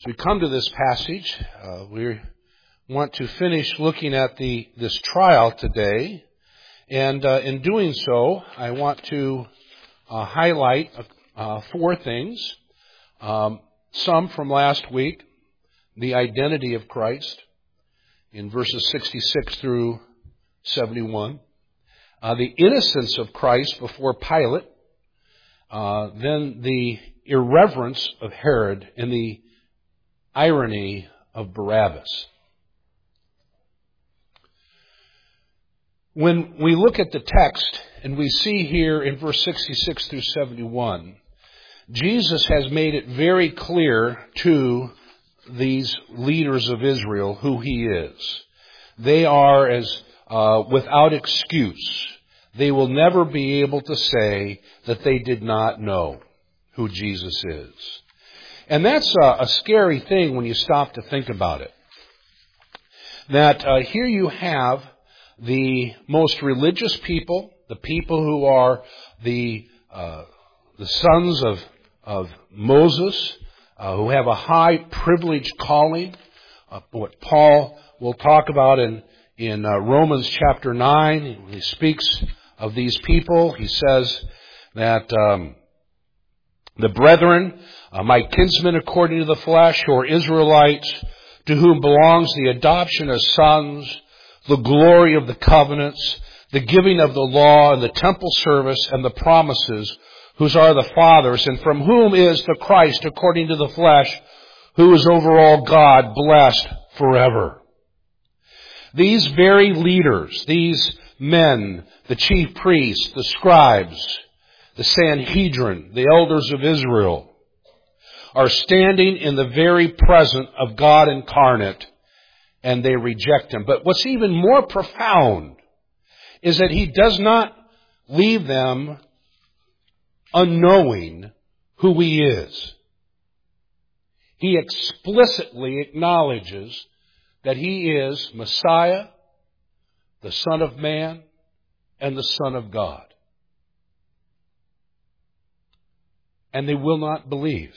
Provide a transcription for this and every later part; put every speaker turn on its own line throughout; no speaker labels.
As we come to this passage, we want to finish looking at this trial today. And in doing so, I want to highlight four things. Some from last week, the identity of Christ in verses 66 through 71. The innocence of Christ before Pilate. Then the irreverence of Herod and the irony of Barabbas. When we look at the text and we see here in verse 66 through 71, Jesus has made it very clear to these leaders of Israel who He is. They are without excuse. They will never be able to say that they did not know who Jesus is. And that's a scary thing when you stop to think about it. That here you have the most religious people, the people who are the sons of Moses, who have a high privileged calling. What Paul will talk about in Romans chapter 9, he speaks of these people. He says that the brethren, my kinsmen according to the flesh, or Israelites, to whom belongs the adoption as sons, the glory of the covenants, the giving of the law, and the temple service, and the promises, whose are the fathers, and from whom is the Christ according to the flesh, who is over all God, blessed forever. These very leaders, these men, the chief priests, the scribes, the Sanhedrin, the elders of Israel, are standing in the very presence of God incarnate, and they reject Him. But what's even more profound is that He does not leave them unknowing who He is. He explicitly acknowledges that He is Messiah, the Son of Man, and the Son of God. And they will not believe.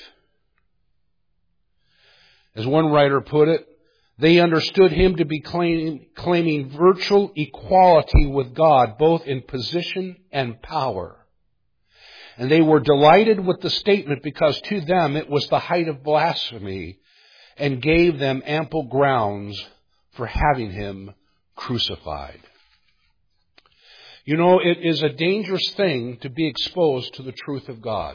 As one writer put it, they understood Him to be claiming virtual equality with God, both in position and power. And they were delighted with the statement because to them it was the height of blasphemy and gave them ample grounds for having Him crucified. You know, it is a dangerous thing to be exposed to the truth of God.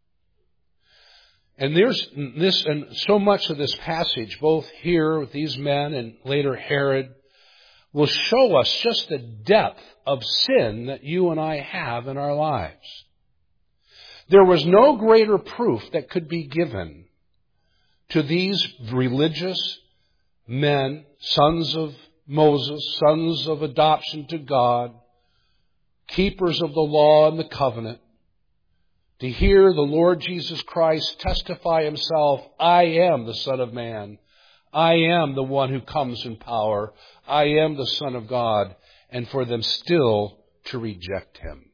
And there's this, and so much of this passage, both here with these men and later Herod, will show us just the depth of sin that you and I have in our lives. There was no greater proof that could be given to these religious men, sons of Moses, sons of adoption to God, keepers of the law and the covenant, to hear the Lord Jesus Christ testify Himself, I am the Son of Man. I am the one who comes in power. I am the Son of God. And for them still to reject Him.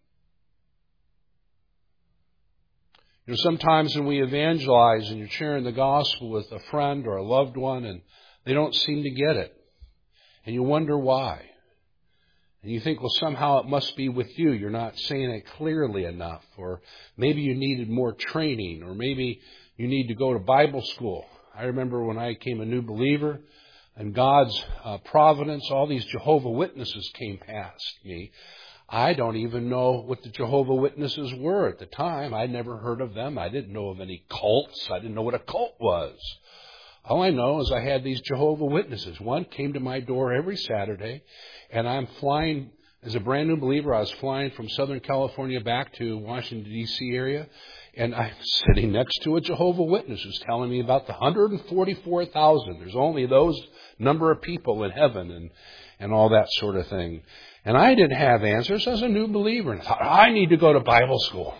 You know, sometimes when we evangelize and you're sharing the gospel with a friend or a loved one and they don't seem to get it. And you wonder why. And you think, well, somehow it must be with you. You're not saying it clearly enough. Or maybe you needed more training. Or maybe you need to go to Bible school. I remember when I became a new believer, and God's providence, all these Jehovah's Witnesses came past me. I don't even know what the Jehovah's Witnesses were at the time. I'd never heard of them. I didn't know of any cults. I didn't know what a cult was. All I know is I had these Jehovah's Witnesses. One came to my door every Saturday, and I'm flying, as a brand new believer, I was flying from Southern California back to Washington, D.C. area, and I'm sitting next to a Jehovah's Witness who's telling me about the 144,000. There's only those number of people in heaven and all that sort of thing. And I didn't have answers as a new believer, and I thought, I need to go to Bible school.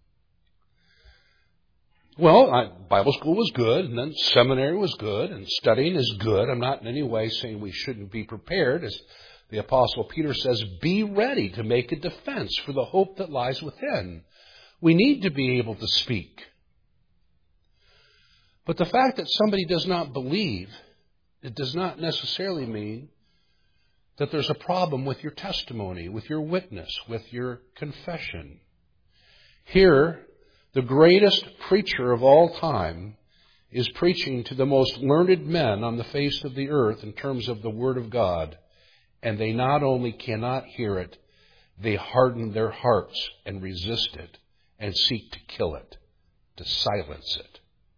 Well, Bible school was good, and then seminary was good, and studying is good. I'm not in any way saying we shouldn't be prepared. As the Apostle Peter says, be ready to make a defense for the hope that lies within. We need to be able to speak. But the fact that somebody does not believe, it does not necessarily mean that there's a problem with your testimony, with your witness, with your confession. Here, the greatest preacher of all time is preaching to the most learned men on the face of the earth in terms of the Word of God. And they not only cannot hear it, they harden their hearts and resist it and seek to kill it, to silence it.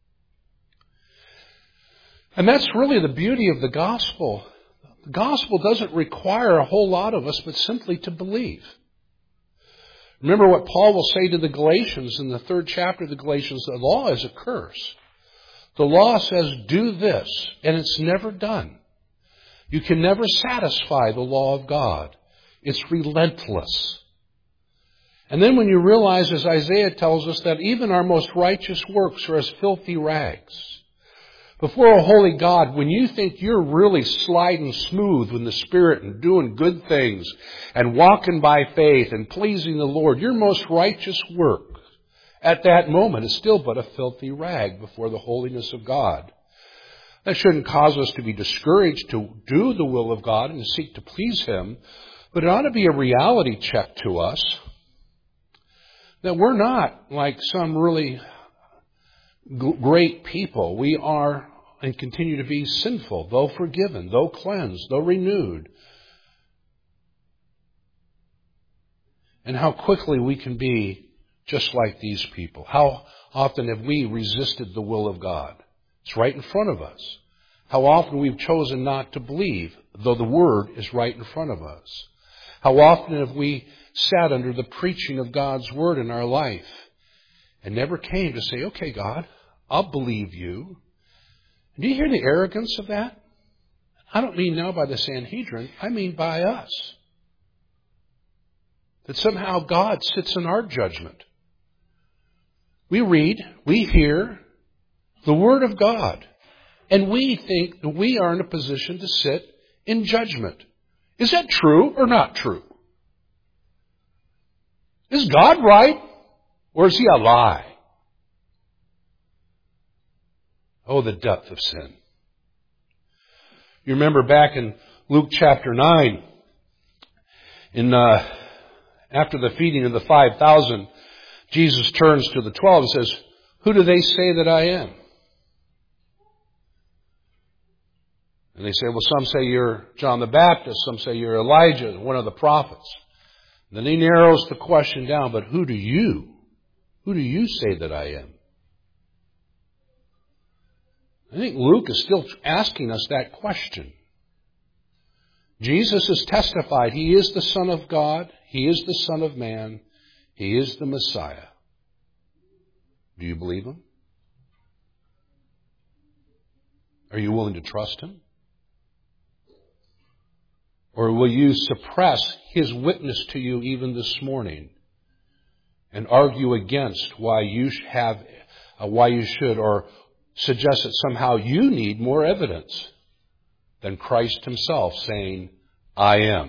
And that's really the beauty of the gospel. The gospel doesn't require a whole lot of us, but simply to believe. Remember what Paul will say to the Galatians in the 3rd chapter of the Galatians, the law is a curse. The law says, do this, and it's never done. You can never satisfy the law of God. It's relentless. And then when you realize, as Isaiah tells us, that even our most righteous works are as filthy rags. Before a holy God, when you think you're really sliding smooth in the Spirit and doing good things and walking by faith and pleasing the Lord, your most righteous work at that moment is still but a filthy rag before the holiness of God. That shouldn't cause us to be discouraged to do the will of God and to seek to please Him, but it ought to be a reality check to us that we're not like some really great people. We are and continue to be sinful, though forgiven, though cleansed, though renewed. And how quickly we can be just like these people. How often have we resisted the will of God? It's right in front of us. How often we've chosen not to believe, though the Word is right in front of us. How often have we sat under the preaching of God's Word in our life and never came to say, okay, God, I'll believe you. Do you hear the arrogance of that? I don't mean now by the Sanhedrin. I mean by us. That somehow God sits in our judgment. We read, we hear the Word of God, and we think that we are in a position to sit in judgment. Is that true or not true? Is God right, or is He a lie? Oh, the depth of sin. You remember back in Luke chapter 9, after the feeding of the 5,000, Jesus turns to the 12 and says, who do they say that I am? And they say, well, some say you're John the Baptist, some say you're Elijah, one of the prophets. And then he narrows the question down, but who do you say that I am? I think Luke is still asking us that question. Jesus has testified He is the Son of God, He is the Son of Man, He is the Messiah. Do you believe Him? Are you willing to trust Him? Or will you suppress His witness to you even this morning and argue against why you should, or suggest that somehow you need more evidence than Christ Himself saying, I am?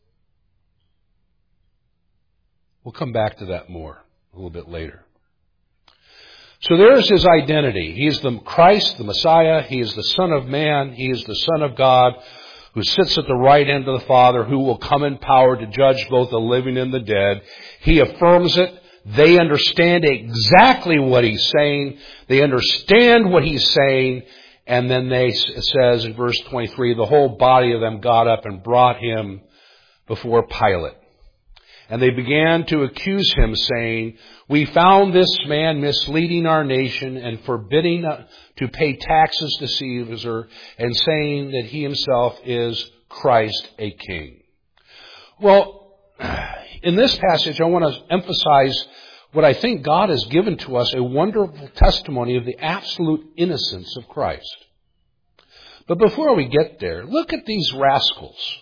We'll come back to that more a little bit later. So there's His identity. He is the Christ, the Messiah. He is the Son of Man. He is the Son of God, who sits at the right hand of the Father, who will come in power to judge both the living and the dead. He affirms it. They understand exactly what He's saying. They understand what He's saying. And then it says in verse 23, the whole body of them got up and brought Him before Pilate. And they began to accuse Him, saying, we found this man misleading our nation and forbidding to pay taxes to Caesar, and saying that He Himself is Christ, a king. Well, in this passage, I want to emphasize what I think God has given to us, a wonderful testimony of the absolute innocence of Christ. But before we get there, look at these rascals.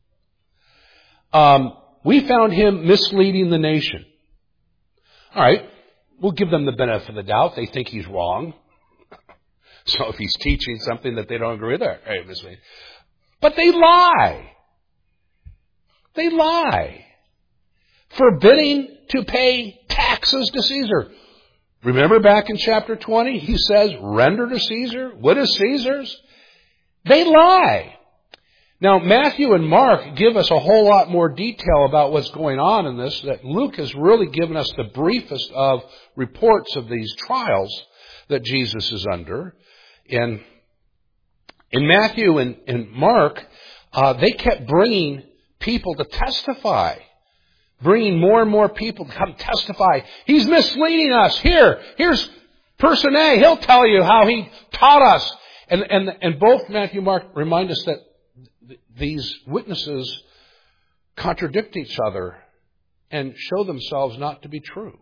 We found Him misleading the nation. All right, we'll give them the benefit of the doubt. They think He's wrong. So if He's teaching something that they don't agree with, right, misleading. But they lie. They lie. Forbidding to pay taxes to Caesar. Remember back in chapter 20, he says, render to Caesar what is Caesar's. They lie. Now, Matthew and Mark give us a whole lot more detail about what's going on in this, that Luke has really given us the briefest of reports of these trials that Jesus is under. In Matthew and Mark, they kept bringing people to testify. Bringing more and more people to come testify. He's misleading us. Here's person A. He'll tell you how he taught us. And both Matthew and Mark remind us that these witnesses contradict each other and show themselves not to be true.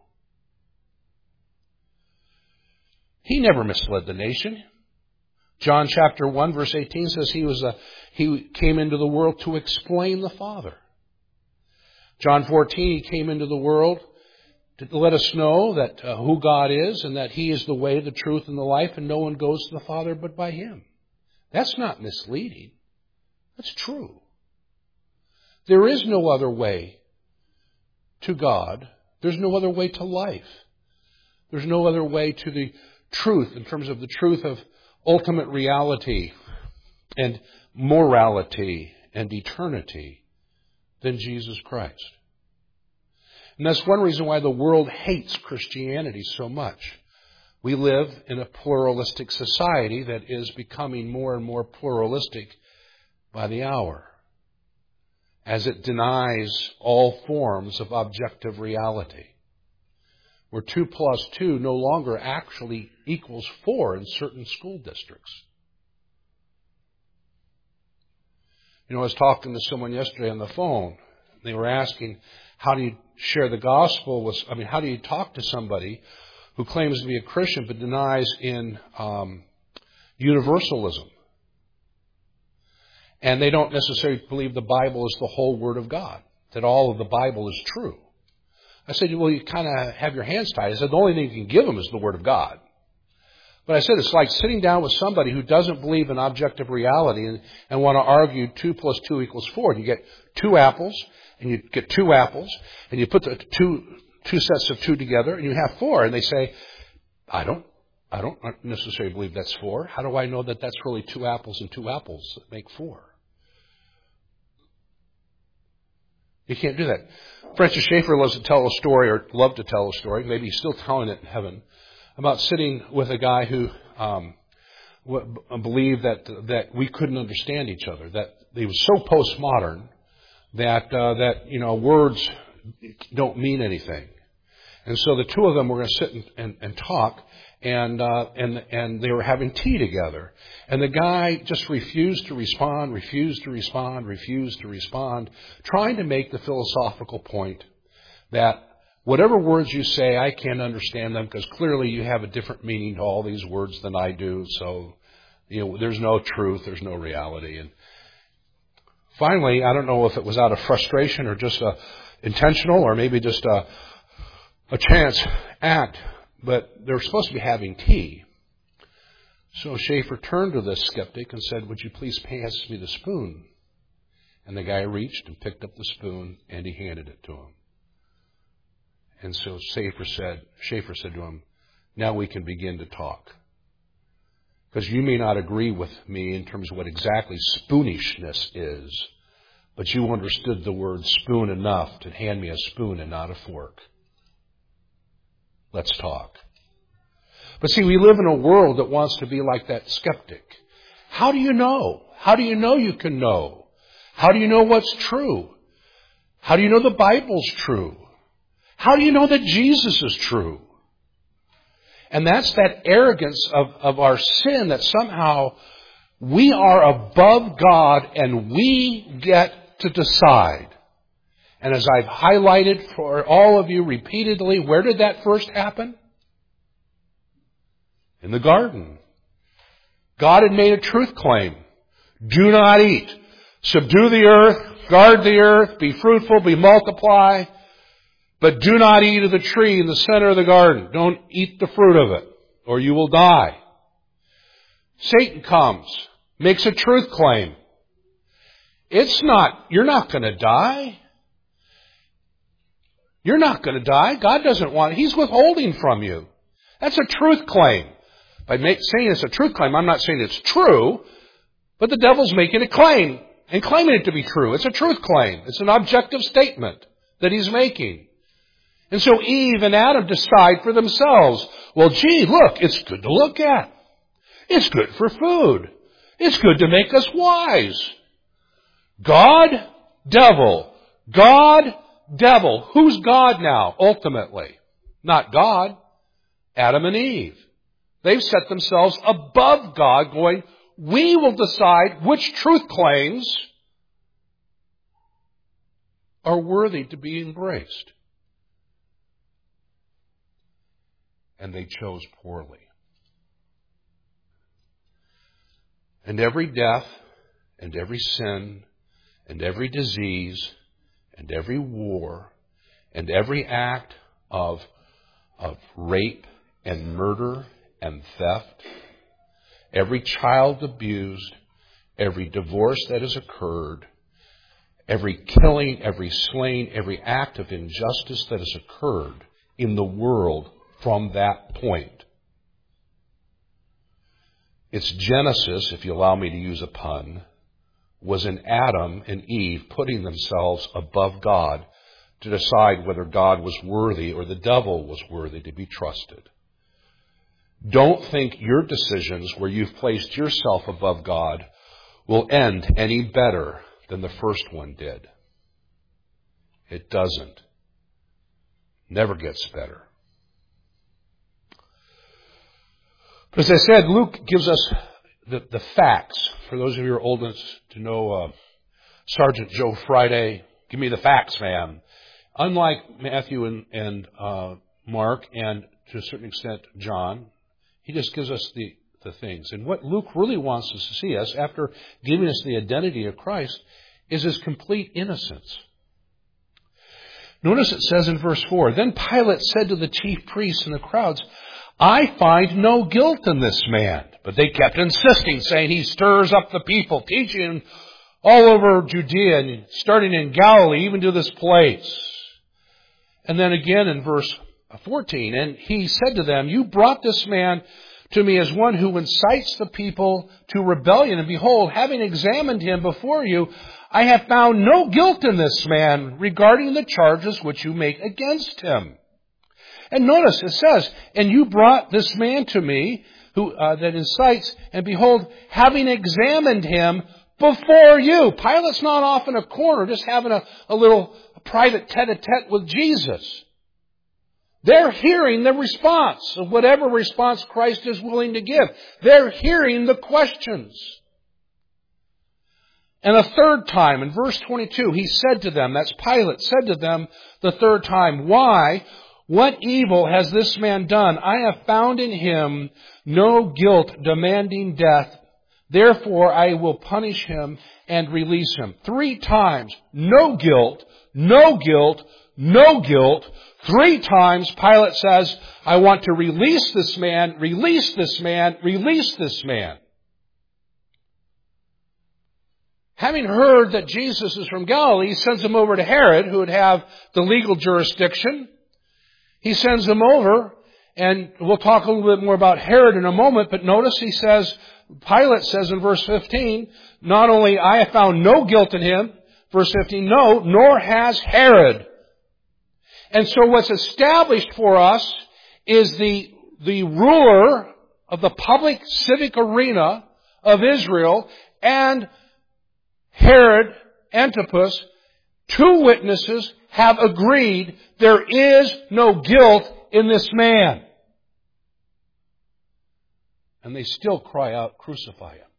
He never misled the nation. John chapter 1 verse 18 says he came into the world to explain the Father. John 14, he came into the world to let us know that who God is and that He is the way, the truth, and the life, and no one goes to the Father but by Him. That's not misleading. That's true. There is no other way to God. There's no other way to life. There's no other way to the truth in terms of the truth of ultimate reality and morality and eternity than Jesus Christ. And that's one reason why the world hates Christianity so much. We live in a pluralistic society that is becoming more and more pluralistic by the hour, as it denies all forms of objective reality, where 2 plus 2 no longer actually equals 4 in certain school districts. I was talking to someone yesterday on the phone. They were asking, how do you share the gospel how do you talk to somebody who claims to be a Christian but denies in universalism? And they don't necessarily believe the Bible is the whole Word of God, that all of the Bible is true. I said, well, you kind of have your hands tied. I said, the only thing you can give them is the Word of God. But I said, it's like sitting down with somebody who doesn't believe in objective reality and want to argue 2 plus 2 equals 4. And you get 2 apples, and you get 2 apples, and you put the two sets of 2 together, and you have 4. And they say, I don't necessarily believe that's 4. How do I know that that's really 2 apples and 2 apples that make 4? You can't do that. Francis Schaeffer loves to tell a story, or loved to tell a story, maybe he's still telling it in heaven, about sitting with a guy who believed that we couldn't understand each other, that he was so postmodern that words don't mean anything. And so the two of them were going to sit and talk, and they were having tea together. And the guy just refused to respond, trying to make the philosophical point that whatever words you say, I can't understand them because clearly you have a different meaning to all these words than I do. So, there's no truth, there's no reality. And finally, I don't know if it was out of frustration or just intentional or maybe just a chance act, but they were supposed to be having tea. So Schaeffer turned to this skeptic and said, would you please pass me the spoon? And the guy reached and picked up the spoon and he handed it to him. And so Schaeffer said to him, now we can begin to talk. Because you may not agree with me in terms of what exactly spoonishness is, but you understood the word spoon enough to hand me a spoon and not a fork. Let's talk. But see, we live in a world that wants to be like that skeptic. How do you know? How do you know you can know? How do you know what's true? How do you know the Bible's true? How do you know that Jesus is true? And that's that arrogance of our sin, that somehow we are above God and we get to decide. And as I've highlighted for all of you repeatedly, where did that first happen? In the garden. God had made a truth claim. Do not eat. Subdue the earth, guard the earth, be fruitful, multiply. But do not eat of the tree in the center of the garden. Don't eat the fruit of it, or you will die. Satan comes, makes a truth claim. You're not going to die. You're not going to die. God doesn't want it. He's withholding from you. That's a truth claim. By saying it's a truth claim, I'm not saying it's true, but the devil's making a claim and claiming it to be true. It's a truth claim. It's an objective statement that he's making. And so Eve and Adam decide for themselves, well, gee, look, it's good to look at. It's good for food. It's good to make us wise. God, devil. God, devil. Who's God now, ultimately? Not God. Adam and Eve. They've set themselves above God, going, we will decide which truth claims are worthy to be embraced. And they chose poorly. And every death, and every sin, and every disease, and every war, and every act of rape and murder and theft, every child abused, every divorce that has occurred, every killing, every slaying, every act of injustice that has occurred in the world from that point. Its genesis, if you allow me to use a pun, was in Adam and Eve putting themselves above God to decide whether God was worthy or the devil was worthy to be trusted. Don't think your decisions where you've placed yourself above God will end any better than the first one did. It doesn't. Never gets better. But as I said, Luke gives us the facts. For those of you who are old enough to know Sergeant Joe Friday, give me the facts, man. Unlike Matthew and Mark, and to a certain extent John, he just gives us the things. And what Luke really wants us to see us, after giving us the identity of Christ, is his complete innocence. Notice it says in verse 4, Then Pilate said to the chief priests and the crowds, I find no guilt in this man. But they kept insisting, saying he stirs up the people, teaching all over Judea and starting in Galilee, even to this place. And then again in verse 14, And he said to them, You brought this man to me as one who incites the people to rebellion. And behold, having examined him before you, I have found no guilt in this man regarding the charges which you make against him. And notice it says, And you brought this man to me who that incites, and behold, having examined him before you. Pilate's not off in a corner just having a little private tete-a-tete with Jesus. They're hearing the response of whatever response Christ is willing to give. They're hearing the questions. And a third time, in verse 22, he said to them, that's Pilate, said to them the third time, Why? What evil has this man done? I have found in him no guilt demanding death. Therefore, I will punish him and release him. 3 times, no guilt, no guilt, no guilt. 3 times, Pilate says, I want to release this man, release this man, release this man. Having heard that Jesus is from Galilee, he sends him over to Herod, who would have the legal jurisdiction. He sends him over, and we'll talk a little bit more about Herod in a moment, but notice he says, Pilate says in verse 15, not only I have found no guilt in him, verse 15, no, nor has Herod. And so what's established for us is the ruler of the public civic arena of Israel and Herod Antipas, 2 witnesses, have agreed there is no guilt in this man. And they still cry out, crucify him.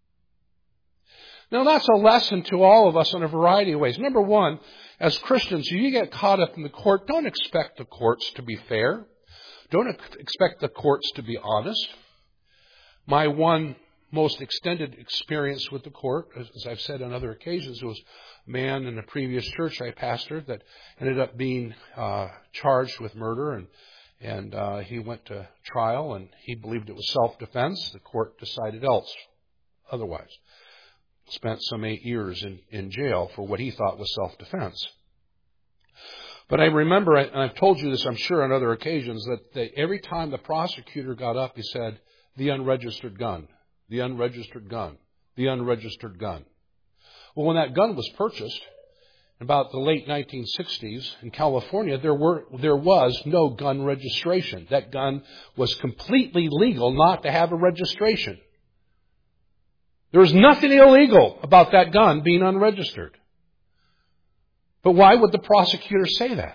Now that's a lesson to all of us in a variety of ways. Number one, as Christians, if you get caught up in the court, don't expect the courts to be fair. Don't expect the courts to be honest. My one most extended experience with the court, as I've said on other occasions, was a man in a previous church I pastored that ended up being charged with murder, and he went to trial, and he believed it was self-defense. The court decided otherwise. Spent some 8 years in jail for what he thought was self-defense. But I remember, and I've told you this, I'm sure, on other occasions, that every time the prosecutor got up, he said, the unregistered gun, the unregistered gun, the unregistered gun. Well, when that gun was purchased, in about the late 1960s in California, there was no gun registration. That gun was completely legal not to have a registration. There was nothing illegal about that gun being unregistered. But why would the prosecutor say that?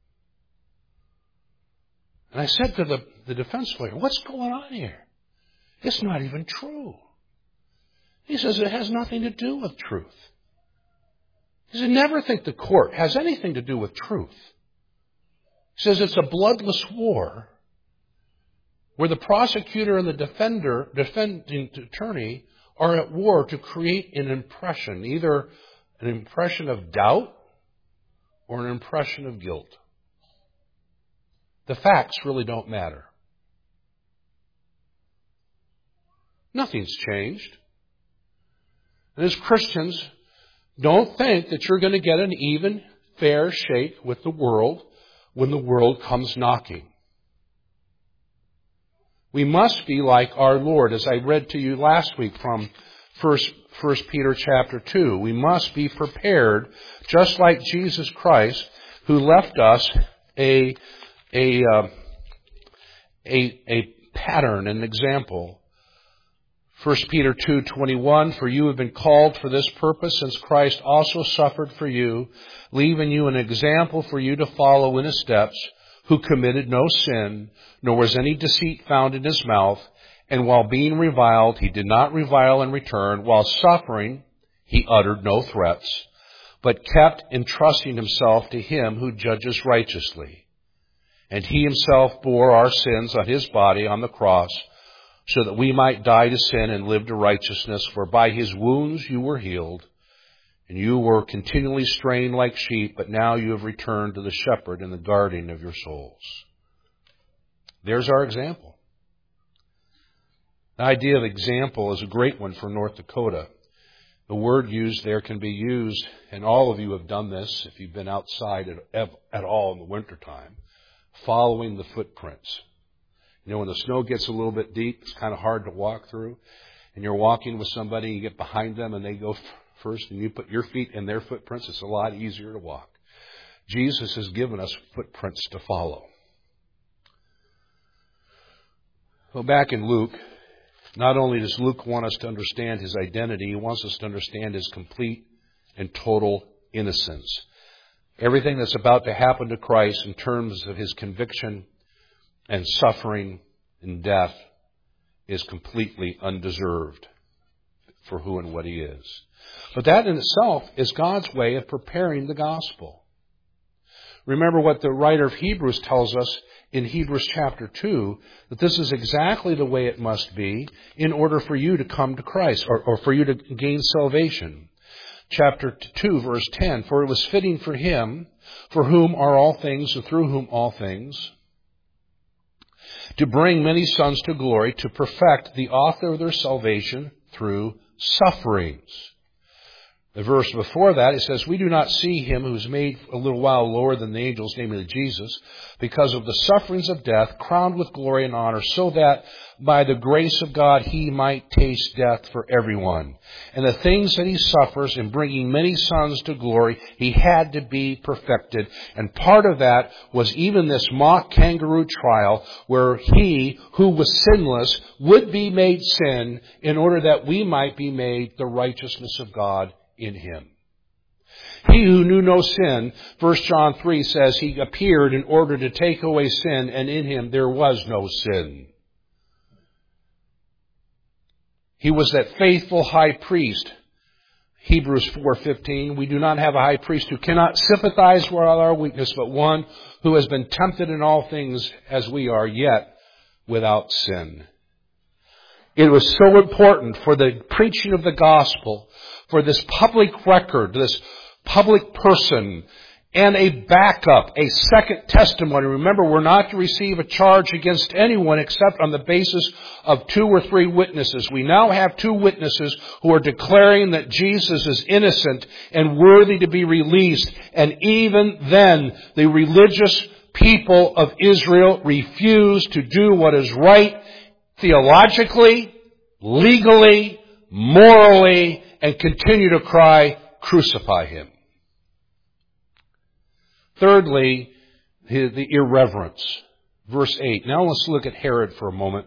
And I said to the defense lawyer, what's going on here? It's not even true. He says it has nothing to do with truth. He said, never think the court has anything to do with truth. He says it's a bloodless war where the prosecutor and the defending attorney are at war to create an impression, either an impression of doubt or an impression of guilt. The facts really don't matter. Nothing's changed. And as Christians, don't think that you're going to get an even, fair shake with the world when the world comes knocking. We must be like our Lord, as I read to you last week from 1 Peter chapter 2. We must be prepared, just like Jesus Christ, who left us a pattern, an example. 1 Peter 2:21, for you have been called for this purpose, since Christ also suffered for you, leaving you an example for you to follow in his steps, who committed no sin, nor was any deceit found in his mouth, and while being reviled, he did not revile in return. While suffering, he uttered no threats, but kept entrusting himself to him who judges righteously. And he himself bore our sins on his body on the cross, so that we might die to sin and live to righteousness. For by his wounds you were healed, and you were continually straying like sheep, but now you have returned to the shepherd and the guardian of your souls. There's our example. The idea of example is a great one for North Dakota. The word used there can be used, and all of you have done this if you've been outside at all in the wintertime, following the footprints. You know, when the snow gets a little bit deep, it's kind of hard to walk through. And you're walking with somebody, you get behind them and they go first and you put your feet in their footprints. It's a lot easier to walk. Jesus has given us footprints to follow. Well, back in Luke, not only does Luke want us to understand his identity, he wants us to understand his complete and total innocence. Everything that's about to happen to Christ in terms of his conviction and suffering and death is completely undeserved for who and what he is. But that in itself is God's way of preparing the gospel. Remember what the writer of Hebrews tells us in Hebrews chapter 2, that this is exactly the way it must be in order for you to come to Christ, or for you to gain salvation. Chapter 2, verse 10, for it was fitting for him, for whom are all things and through whom all things, to bring many sons to glory, to perfect the author of their salvation through sufferings. The verse before that, it says, we do not see him who is made a little while lower than the angels, namely Jesus, because of the sufferings of death, crowned with glory and honor, so that by the grace of God he might taste death for everyone. And the things that he suffers in bringing many sons to glory, he had to be perfected. And part of that was even this mock kangaroo trial, where he who was sinless would be made sin in order that we might be made the righteousness of God in him. He who knew no sin, 1 John 3 says, he appeared in order to take away sin, and in him there was no sin. He was that faithful high priest. Hebrews 4:15, we do not have a high priest who cannot sympathize with our weakness, but one who has been tempted in all things as we are, yet without sin. It was so important for the preaching of the gospel, for this public record, this public person and a backup, a second testimony. Remember, we're not to receive a charge against anyone except on the basis of 2 or 3 witnesses. We now have 2 witnesses who are declaring that Jesus is innocent and worthy to be released. And even then, the religious people of Israel refuse to do what is right theologically, legally, morally, and continue to cry, "Crucify him." Thirdly, the irreverence. Verse 8. Now let's look at Herod for a moment.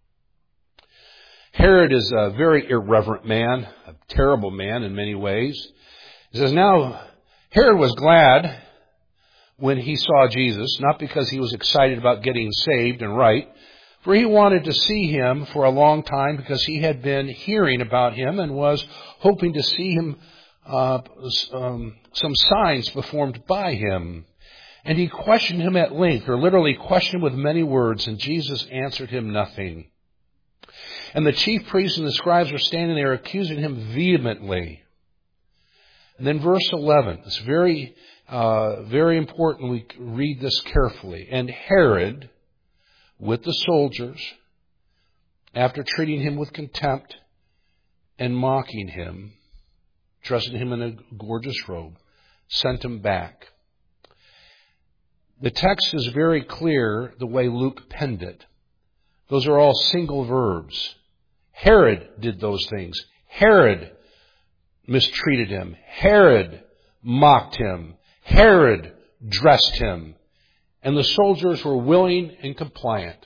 Herod is a very irreverent man, a terrible man in many ways. It says, now Herod was glad when he saw Jesus, not because he was excited about getting saved and right, for he wanted to see him for a long time because he had been hearing about him and was hoping to see him some signs performed by him. And he questioned him at length, or literally questioned with many words, and Jesus answered him nothing. And the chief priests and the scribes were standing there accusing him vehemently. And then verse 11, it's very important we read this carefully. And Herod, with the soldiers, after treating him with contempt and mocking him, dressing him in a gorgeous robe, sent him back. The text is very clear the way Luke penned it. Those are all single verbs. Herod did those things. Herod mistreated him. Herod mocked him. Herod dressed him. And the soldiers were willing and compliant.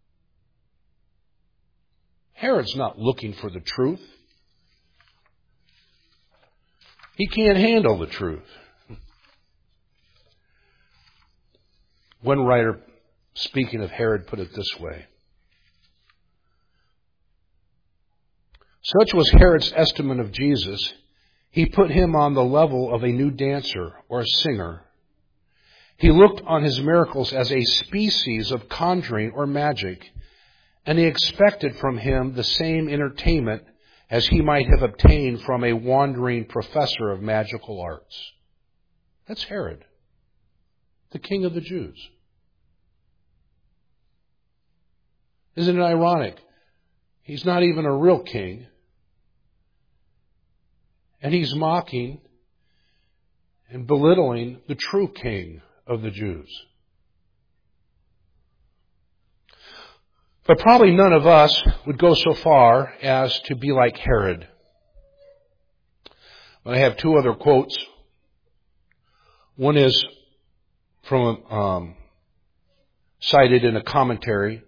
Herod's not looking for the truth. He can't handle the truth. One writer, speaking of Herod, put it this way. Such was Herod's estimate of Jesus, he put him on the level of a new dancer or a singer. He looked on his miracles as a species of conjuring or magic, and he expected from him the same entertainment as he might have obtained from a wandering professor of magical arts. That's Herod, the king of the Jews. Isn't it ironic? He's not even a real king. And he's mocking and belittling the true king of the Jews. But probably none of us would go so far as to be like Herod. I have 2 other quotes. One is from cited in a commentary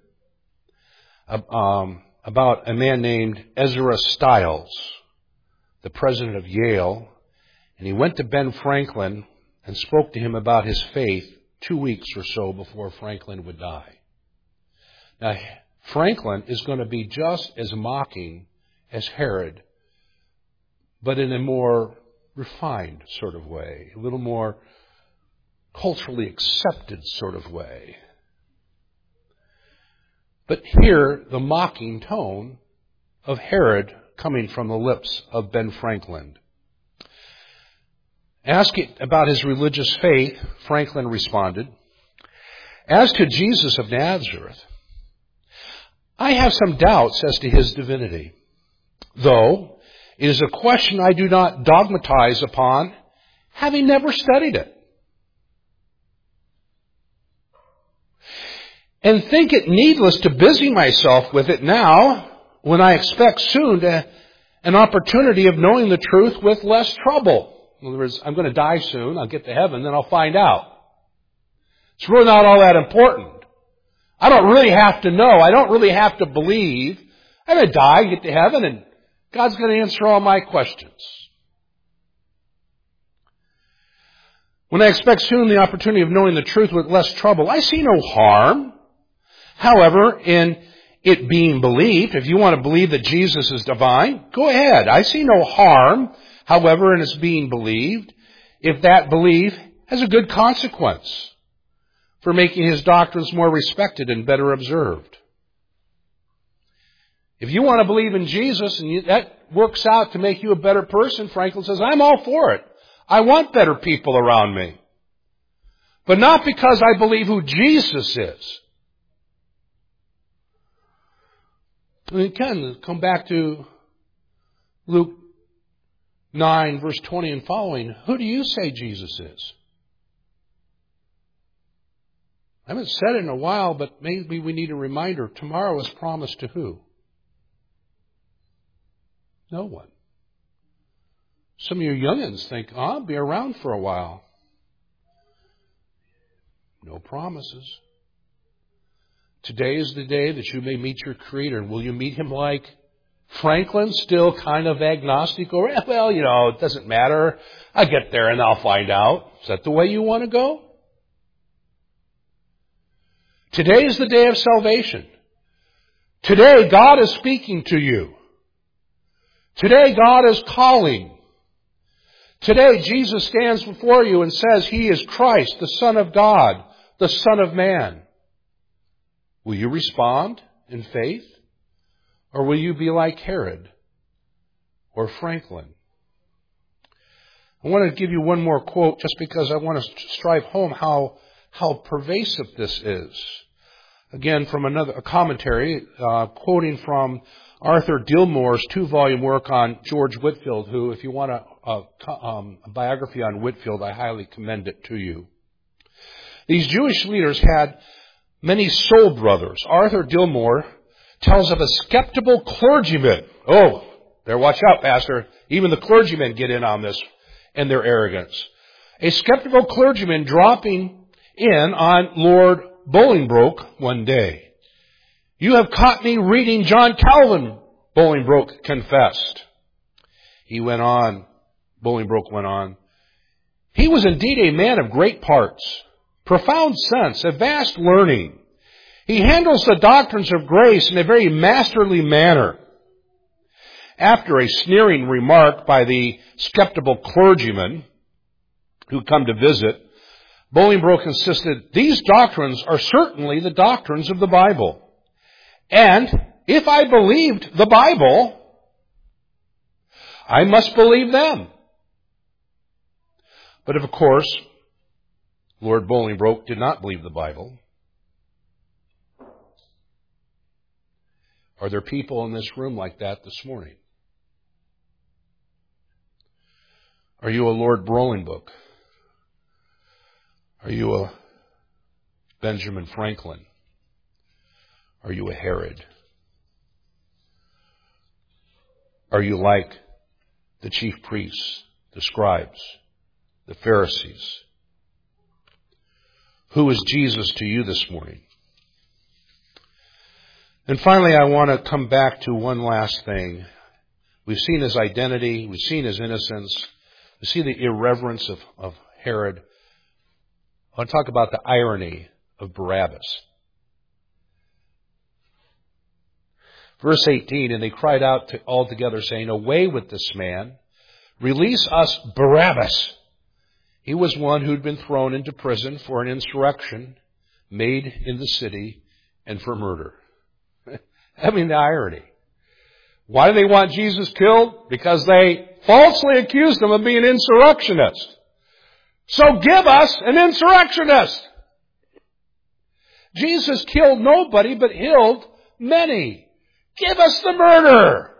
about a man named Ezra Stiles, the president of Yale, and he went to Ben Franklin and spoke to him about his faith 2 weeks or so before Franklin would die. Now, Franklin is going to be just as mocking as Herod, but in a more refined sort of way, a little more culturally accepted sort of way. But hear the mocking tone of Herod coming from the lips of Ben Franklin. Asked about his religious faith, Franklin responded, "As to Jesus of Nazareth, I have some doubts as to his divinity, though it is a question I do not dogmatize upon, having never studied it. And think it needless to busy myself with it now, when I expect soon an opportunity of knowing the truth with less trouble." In other words, I'm going to die soon, I'll get to heaven, then I'll find out. It's really not all that important. I don't really have to know. I don't really have to believe. I'm going to die, get to heaven, and God's going to answer all my questions. When I expect soon the opportunity of knowing the truth with less trouble, I see no harm. However, in it being believed, if you want to believe that Jesus is divine, go ahead. I see no harm, however, in its being believed, if that belief has a good consequence for making his doctrines more respected and better observed. If you want to believe in Jesus and that works out to make you a better person, Franklin says, I'm all for it. I want better people around me. but not because I believe who Jesus is. And again, come back to Luke 9, verse 20 and following. Who do you say Jesus is? I haven't said it in a while, but maybe we need a reminder. Tomorrow is promised to who? No one. Some of you youngins think, I'll be around for a while. No promises. Today is the day that you may meet your Creator. Will you meet Him like Franklin, still kind of agnostic? Or, well, it doesn't matter. I'll get there and I'll find out. Is that the way you want to go? Today is the day of salvation. Today, God is speaking to you. Today, God is calling. Today, Jesus stands before you and says He is Christ, the Son of God, the Son of Man. Will you respond in faith? Or will you be like Herod or Franklin? I want to give you one more quote just because I want to drive home how pervasive this is. Again, from a commentary, quoting from Arthur Dillmore's 2-volume work on George Whitefield, who, if you want a biography on Whitefield, I highly commend it to you. These Jewish leaders had many soul brothers. Arthur Dillmore tells of a skeptical clergyman. Oh, there, watch out, Pastor. Even the clergymen get in on this and their arrogance. A skeptical clergyman dropping in on Lord Bolingbroke one day. You have caught me reading John Calvin, Bolingbroke confessed. Bolingbroke went on. He was indeed a man of great parts, profound sense, a vast learning. He handles the doctrines of grace in a very masterly manner. After a sneering remark by the skeptical clergyman who come to visit, Bolingbroke insisted, these doctrines are certainly the doctrines of the Bible. And if I believed the Bible, I must believe them. But of course, Lord Bolingbroke did not believe the Bible. Are there people in this room like that this morning? Are you a Lord Bolingbroke? Are you a Benjamin Franklin? Are you a Herod? Are you like the chief priests, the scribes, the Pharisees? Who is Jesus to you this morning? And finally, I want to come back to one last thing. We've seen his identity. We've seen his innocence. We see the irreverence of Herod. I want to talk about the irony of Barabbas. Verse 18, and they cried out all together, saying, away with this man. Release us Barabbas. He was one who'd been thrown into prison for an insurrection made in the city and for murder. I mean, the irony. Why do they want Jesus killed? Because they falsely accused him of being an insurrectionist. So give us an insurrectionist. Jesus killed nobody but healed many. Give us the murderer.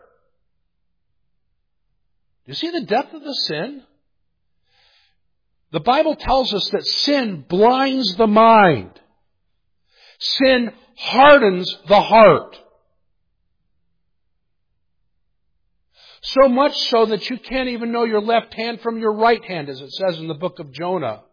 Do you see the depth of the sin? The Bible tells us that sin blinds the mind. Sin hardens the heart. So much so that you can't even know your left hand from your right hand, as it says in the book of Jonah.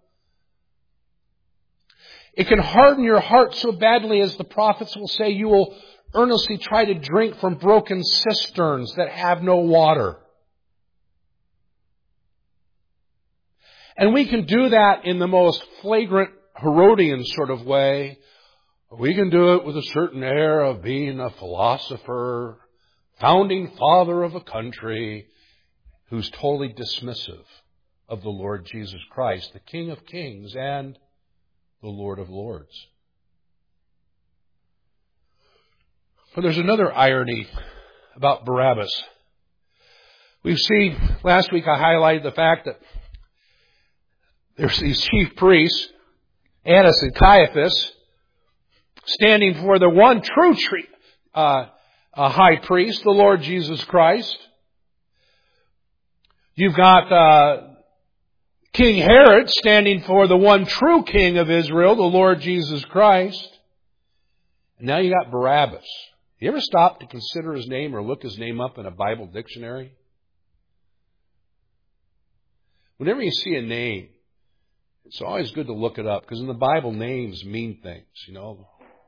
It can harden your heart so badly, as the prophets will say, you will earnestly try to drink from broken cisterns that have no water. And we can do that in the most flagrant Herodian sort of way. We can do it with a certain air of being a philosopher, founding father of a country, who's totally dismissive of the Lord Jesus Christ, the King of Kings and the Lord of Lords. But there's another irony about Barabbas. We've seen, last week I highlighted the fact that there's these chief priests Annas and Caiaphas, standing for the one true high priest, the Lord Jesus Christ. You've got King Herod standing for the one true king of Israel, the Lord Jesus Christ. And now you got Barabbas. You ever stop to consider his name or look his name up in a Bible dictionary? Whenever you see a name, it's always good to look it up, because in the Bible, names mean things, you know.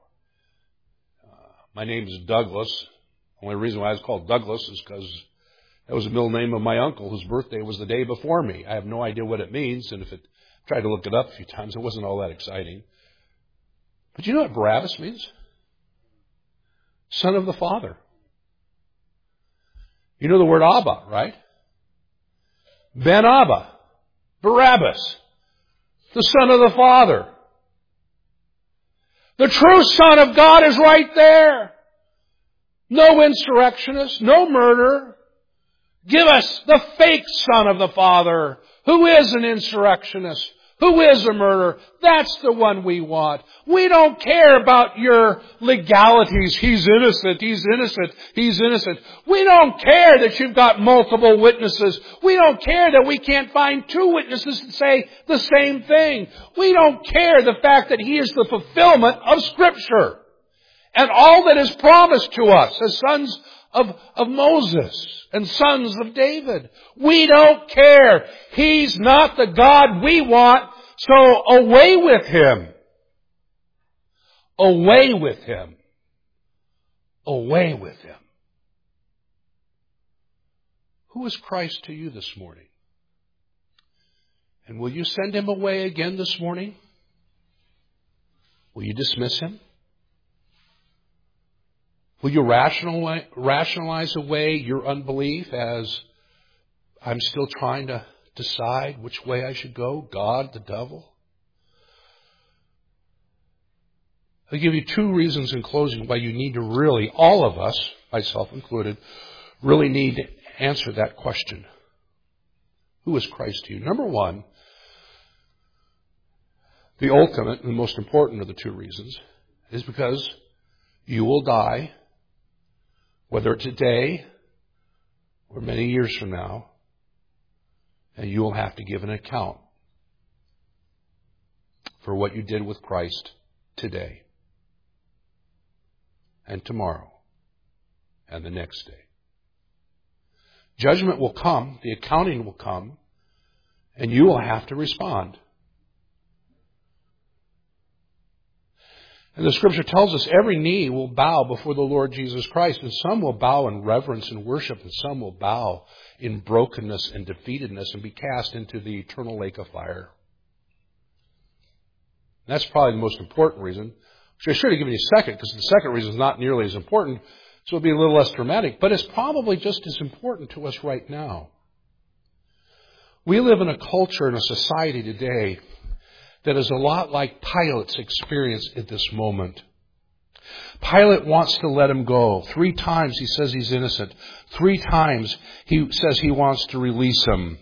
My name is Douglas. The only reason why I was called Douglas is because that was the middle name of my uncle, whose birthday was the day before me. I have no idea what it means, and if it tried to look it up a few times, it wasn't all that exciting. But you know what Barabbas means? Son of the Father. You know the word Abba, right? Ben Abba. Barabbas. The Son of the Father. The true Son of God is right there. No insurrectionist, no murder. Give us the fake Son of the Father, who is an insurrectionist, who is a murderer. That's the one we want. We don't care about your legalities. He's innocent, he's innocent, he's innocent. We don't care that you've got multiple witnesses. We don't care that we can't find two witnesses to say the same thing. We don't care the fact that he is the fulfillment of Scripture and all that is promised to us as sons of Moses and sons of David. We don't care. He's not the God we want, so away with him. Away with him. Away with him. Who is Christ to you this morning? And will you send him away again this morning? Will you dismiss him? Will you rationalize away your unbelief as I'm still trying to decide which way I should go? God, the devil? I'll give you two reasons in closing why you need to really, all of us, myself included, really need to answer that question. Who is Christ to you? Number one, the ultimate and the most important of the two reasons is because you will die, whether today or many years from now, and you will have to give an account for what you did with Christ today and tomorrow and the next day. Judgment will come, the accounting will come, and you will have to respond. And the Scripture tells us every knee will bow before the Lord Jesus Christ, and some will bow in reverence and worship, and some will bow in brokenness and defeatedness and be cast into the eternal lake of fire. And that's probably the most important reason, which I should have given you a second, because the second reason is not nearly as important, so it'll be a little less dramatic, but it's probably just as important to us right now. We live in a culture and a society today that is a lot like Pilate's experience at this moment. Pilate wants to let him go. 3 times he says he's innocent. 3 times he says he wants to release him.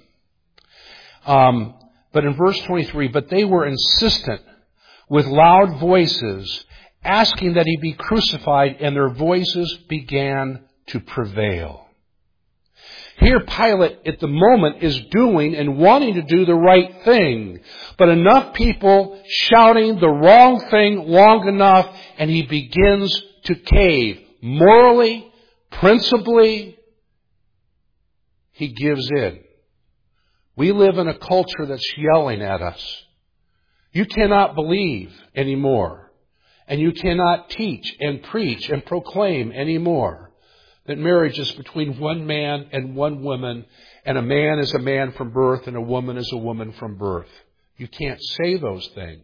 But in verse 23, but they were insistent with loud voices, asking that he be crucified, and their voices began to prevail. Here Pilate at the moment is doing and wanting to do the right thing. But enough people shouting the wrong thing long enough and he begins to cave. Morally, principally, he gives in. We live in a culture that's yelling at us. You cannot believe anymore. And you cannot teach and preach and proclaim anymore that marriage is between one man and one woman, and a man is a man from birth and a woman is a woman from birth. You can't say those things.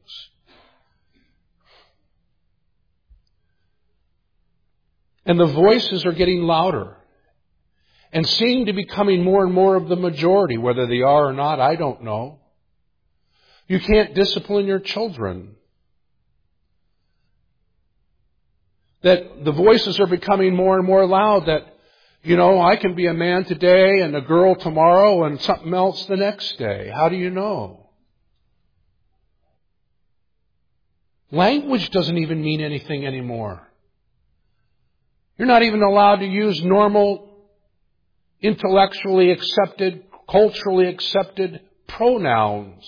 And the voices are getting louder and seem to be becoming more and more of the majority. Whether they are or not, I don't know. You can't discipline your children. That the voices are becoming more and more loud that, you know, I can be a man today and a girl tomorrow and something else the next day. How do you know? Language doesn't even mean anything anymore. You're not even allowed to use normal, intellectually accepted, culturally accepted pronouns.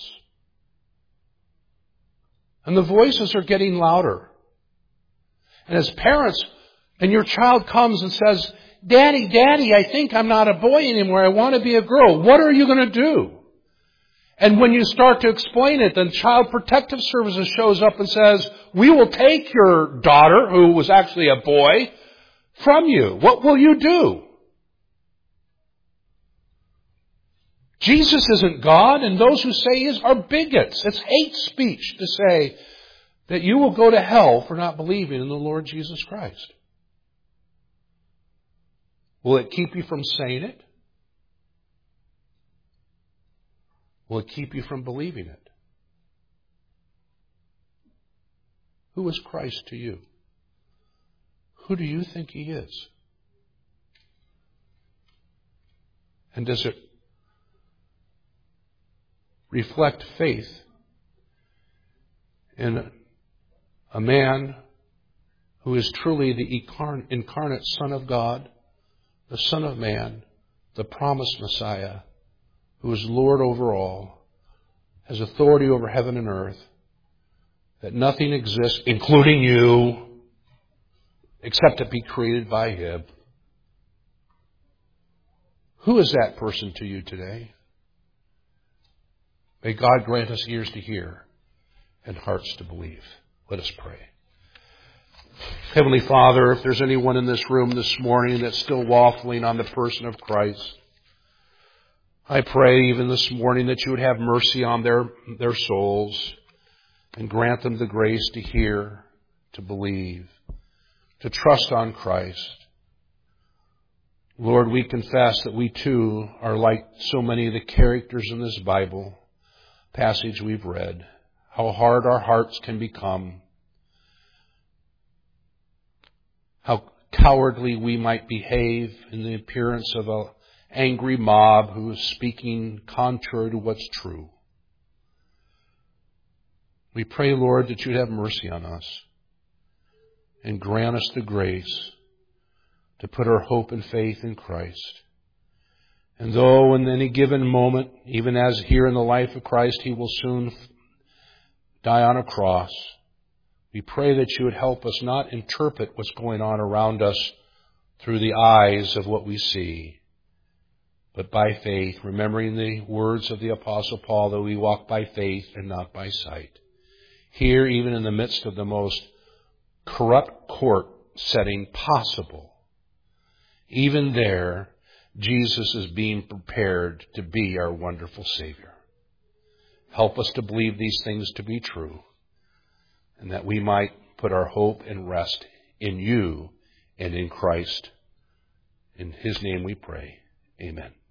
And the voices are getting louder. And as parents, and your child comes and says, Daddy, Daddy, I think I'm not a boy anymore. I want to be a girl. What are you going to do? And when you start to explain it, then Child Protective Services shows up and says, we will take your daughter, who was actually a boy, from you. What will you do? Jesus isn't God, and those who say He is are bigots. It's hate speech to say that you will go to hell for not believing in the Lord Jesus Christ. Will it keep you from saying it? Will it keep you from believing it? Who is Christ to you? Who do you think He is? And does it reflect faith in a man who is truly the incarnate Son of God, the Son of Man, the promised Messiah, who is Lord over all, has authority over heaven and earth, that nothing exists, including you, except to be created by Him? Who is that person to you today? May God grant us ears to hear and hearts to believe. Let us pray. Heavenly Father, if there's anyone in this room this morning that's still waffling on the person of Christ, I pray even this morning that you would have mercy on their souls and grant them the grace to hear, to believe, to trust on Christ. Lord, we confess that we too are like so many of the characters in this Bible passage we've read, how hard our hearts can become, how cowardly we might behave in the appearance of an angry mob who is speaking contrary to what's true. We pray, Lord, that you'd have mercy on us and grant us the grace to put our hope and faith in Christ. And though in any given moment, even as here in the life of Christ, He will soon die on a cross, we pray that you would help us not interpret what's going on around us through the eyes of what we see, but by faith, remembering the words of the Apostle Paul that we walk by faith and not by sight. Here, even in the midst of the most corrupt court setting possible, even there, Jesus is being prepared to be our wonderful Savior. Help us to believe these things to be true, and that we might put our hope and rest in you and in Christ. In His name we pray. Amen.